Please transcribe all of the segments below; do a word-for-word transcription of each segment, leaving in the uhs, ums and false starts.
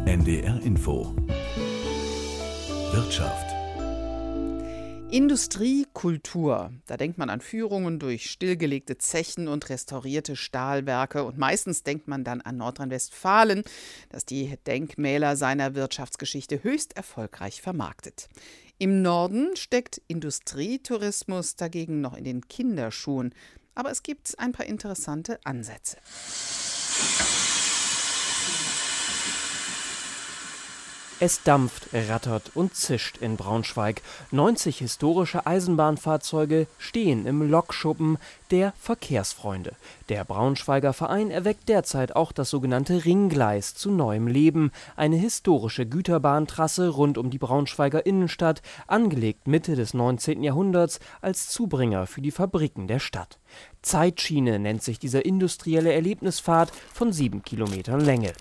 N D R Info Wirtschaft. Industrie, Kultur. Da denkt man an Führungen durch stillgelegte Zechen und restaurierte Stahlwerke. Und meistens denkt man dann an Nordrhein-Westfalen, das die Denkmäler seiner Wirtschaftsgeschichte höchst erfolgreich vermarktet. Im Norden steckt Industrietourismus dagegen noch in den Kinderschuhen. Aber es gibt ein paar interessante Ansätze. Es dampft, rattert und zischt in Braunschweig. neunzig historische Eisenbahnfahrzeuge stehen im Lokschuppen der Verkehrsfreunde. Der Braunschweiger Verein erweckt derzeit auch das sogenannte Ringgleis zu neuem Leben. Eine historische Güterbahntrasse rund um die Braunschweiger Innenstadt, angelegt Mitte des neunzehnten Jahrhunderts als Zubringer für die Fabriken der Stadt. Zeitschiene nennt sich dieser industrielle Erlebnispfad von sieben Kilometern Länge.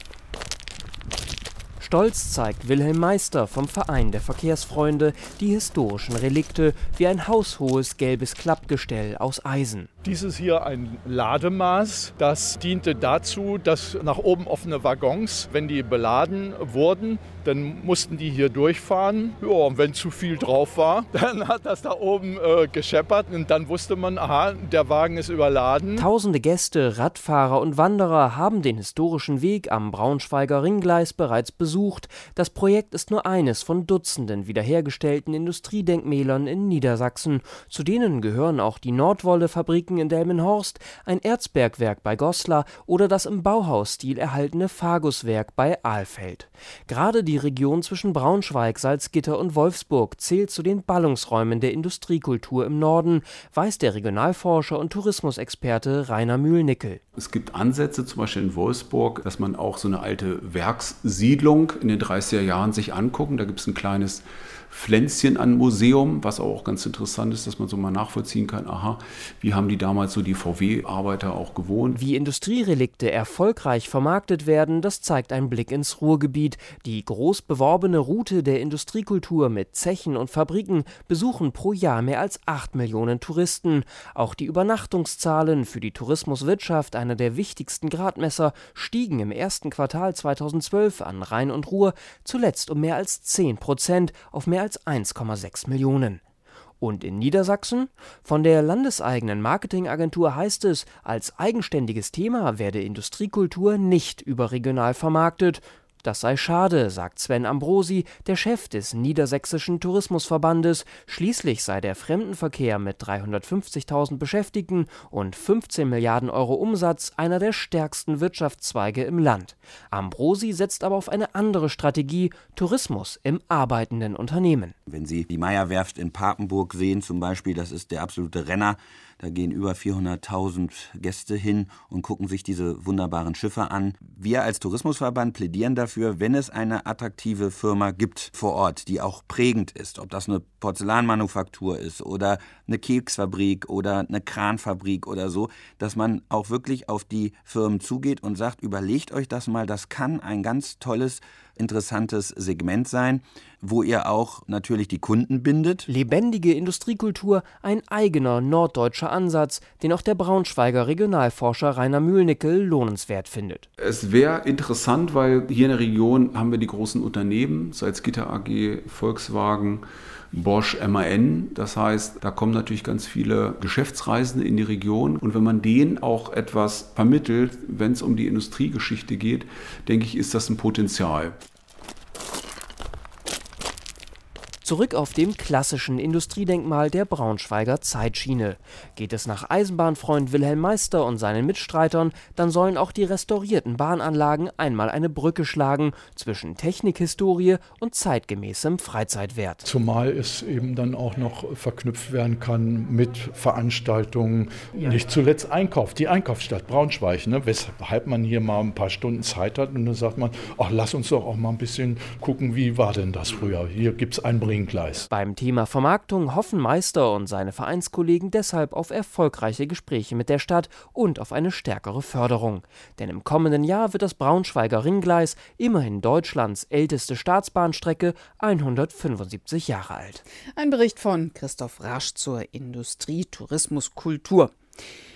Stolz zeigt Wilhelm Meister vom Verein der Verkehrsfreunde die historischen Relikte wie ein haushohes gelbes Klappgestell aus Eisen. Dies ist hier ein Lademaß. Das diente dazu, dass nach oben offene Waggons, wenn die beladen wurden, dann mussten die hier durchfahren. Ja, und wenn zu viel drauf war, dann hat das da oben äh, gescheppert und dann wusste man, aha, der Wagen ist überladen. Tausende Gäste, Radfahrer und Wanderer haben den historischen Weg am Braunschweiger Ringgleis bereits besucht. Das Projekt ist nur eines von Dutzenden wiederhergestellten Industriedenkmälern in Niedersachsen. Zu denen gehören auch die Nordwolle-Fabriken in Delmenhorst, ein Erzbergwerk bei Goslar oder das im Bauhausstil erhaltene Faguswerk bei Alfeld. Gerade die Region zwischen Braunschweig, Salzgitter und Wolfsburg zählt zu den Ballungsräumen der Industriekultur im Norden, weiß der Regionalforscher und Tourismusexperte Rainer Mühlnickel. Es gibt Ansätze, zum Beispiel in Wolfsburg, dass man auch so eine alte Werkssiedlung in den dreißiger Jahren sich angucken. Da gibt es ein kleines Pflänzchen an Museum, was auch ganz interessant ist, dass man so mal nachvollziehen kann, aha, wie haben die damals so die V W-Arbeiter auch gewohnt. Wie Industrierelikte erfolgreich vermarktet werden, das zeigt ein Blick ins Ruhrgebiet. Die groß beworbene Route der Industriekultur mit Zechen und Fabriken besuchen pro Jahr mehr als acht Millionen Touristen. Auch die Übernachtungszahlen für die Tourismuswirtschaft, einer der wichtigsten Gradmesser, stiegen im ersten Quartal zweitausendzwölf an Rhein und Ruhr zuletzt um mehr als zehn Prozent auf mehr als eins Komma sechs Millionen. Und in Niedersachsen? Von der landeseigenen Marketingagentur heißt es, als eigenständiges Thema werde Industriekultur nicht überregional vermarktet. Das sei schade, sagt Sven Ambrosi, der Chef des Niedersächsischen Tourismusverbandes. Schließlich sei der Fremdenverkehr mit dreihundertfünfzigtausend Beschäftigten und fünfzehn Milliarden Euro Umsatz einer der stärksten Wirtschaftszweige im Land. Ambrosi setzt aber auf eine andere Strategie: Tourismus im arbeitenden Unternehmen. Wenn Sie die Meyer-Werft in Papenburg sehen zum Beispiel, das ist der absolute Renner. Da gehen über vierhunderttausend Gäste hin und gucken sich diese wunderbaren Schiffe an. Wir als Tourismusverband plädieren dafür, wenn es eine attraktive Firma gibt vor Ort, die auch prägend ist, ob das eine Porzellanmanufaktur ist oder eine Keksfabrik oder eine Kranfabrik oder so, dass man auch wirklich auf die Firmen zugeht und sagt, überlegt euch das mal, das kann ein ganz tolles, interessantes Segment sein, wo ihr auch natürlich die Kunden bindet. Lebendige Industriekultur, ein eigener norddeutscher Ansatz, den auch der Braunschweiger Regionalforscher Rainer Mühlnickel lohnenswert findet. Es wäre interessant, weil hier in der Region haben wir die großen Unternehmen, Salzgitter A G, Volkswagen, Bosch, M A N. Das heißt, da kommen natürlich ganz viele Geschäftsreisende in die Region. Und wenn man denen auch etwas vermittelt, wenn es um die Industriegeschichte geht, denke ich, ist das ein Potenzial. Zurück auf dem klassischen Industriedenkmal der Braunschweiger Zeitschiene. Geht es nach Eisenbahnfreund Wilhelm Meister und seinen Mitstreitern, dann sollen auch die restaurierten Bahnanlagen einmal eine Brücke schlagen zwischen Technikhistorie und zeitgemäßem Freizeitwert. Zumal es eben dann auch noch verknüpft werden kann mit Veranstaltungen, ja. Nicht zuletzt Einkauf, die Einkaufsstadt Braunschweig, ne? Weshalb man hier mal ein paar Stunden Zeit hat und dann sagt man, ach, lass uns doch auch mal ein bisschen gucken, wie war denn das früher? Hier gibt es ein Ring. Beim Thema Vermarktung hoffen Meister und seine Vereinskollegen deshalb auf erfolgreiche Gespräche mit der Stadt und auf eine stärkere Förderung. Denn im kommenden Jahr wird das Braunschweiger Ringgleis, immerhin Deutschlands älteste Staatsbahnstrecke, hundertfünfundsiebzig Jahre alt. Ein Bericht von Christoph Rasch zur Industrie, Tourismus, Kultur.